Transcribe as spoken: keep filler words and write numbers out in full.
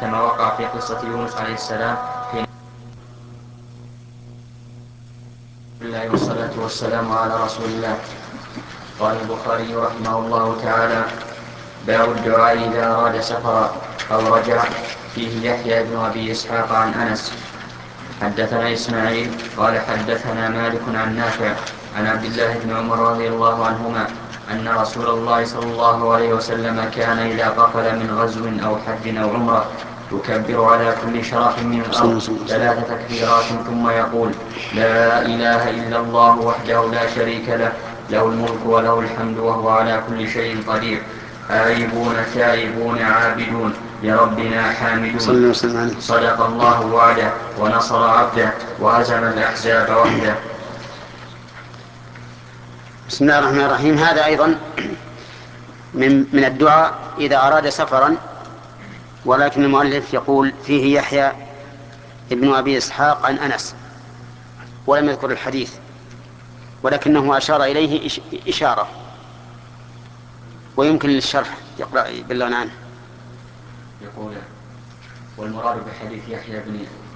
كما وقع في قصة يونس عليه السلام في الله والصلاة والسلام على رسول الله. قال البخاري رحمه الله تعالى: باب الدعاء إذا أراد سفرا أو رجع. فيه يحيى بن أبي إسحاق عن أنس. حدثنا إسماعيل قال حدثنا مالك عن نافع عن عبد الله بن عمر رضي الله عنهما أن رسول الله صلى الله عليه وسلم كان إذا قفل من غزو أو حج أو عمرة يكبر على كل شرف من الأرض ثلاث تكبيرات ثم يقول: لا إله إلا الله وحده لا شريك له، له الملك وله الحمد وهو على كل شيء قدير، آيبون تائبون عابدون لربنا حامدون، صدق الله وعده ونصر عبده وهزم الأحزاب وحده. بسم الله الرحمن الرحيم. هذا أيضا من من الدعاء إذا أراد سفرا، ولكن المؤلف يقول فيه يحيى ابن أبي إسحاق عن أنس ولم يذكر الحديث، ولكنه أشار إليه إشارة ويمكن للشرح يقرأ بالله عنه. يقول: والمراد بحديث يحيى بن